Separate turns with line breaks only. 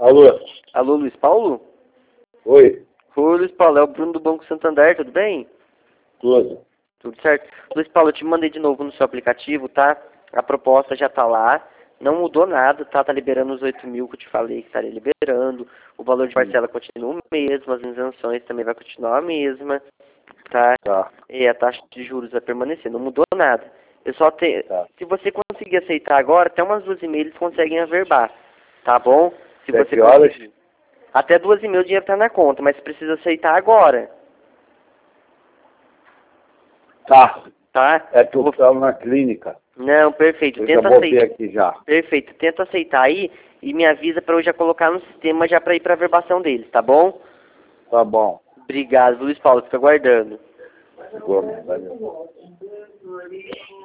Alô?
Alô, Luiz Paulo?
Oi?
Oi, Luiz Paulo, é o Bruno do Banco Santander, tudo bem?
Tudo.
Tudo certo. Luiz Paulo, eu te mandei de novo no seu aplicativo, tá? A proposta já tá lá, não mudou nada, tá? Tá liberando os 8 mil que eu te falei que estaria liberando, o valor de parcela continua o mesmo, as isenções também vai continuar a mesma, tá?
Tá.
E a taxa de juros vai permanecer, não mudou nada. Eu só te...
Tá.
Se você conseguir aceitar agora, até umas 2h30 eles conseguem averbar, tá bom? Se
Até
você
que horas?
conseguir. Até 2h30 o dinheiro tá na conta, mas precisa aceitar agora,
Tá.
tá?
É que eu estava na clínica.
Não, perfeito.
Eu já
Tenta
voltei
aceitar.
aqui já.
Perfeito. Tenta aceitar aí e me avisa para eu já colocar no sistema já para ir para a verbação deles, tá bom?
Tá bom.
Obrigado, Luiz Paulo. Fica aguardando.
Valeu.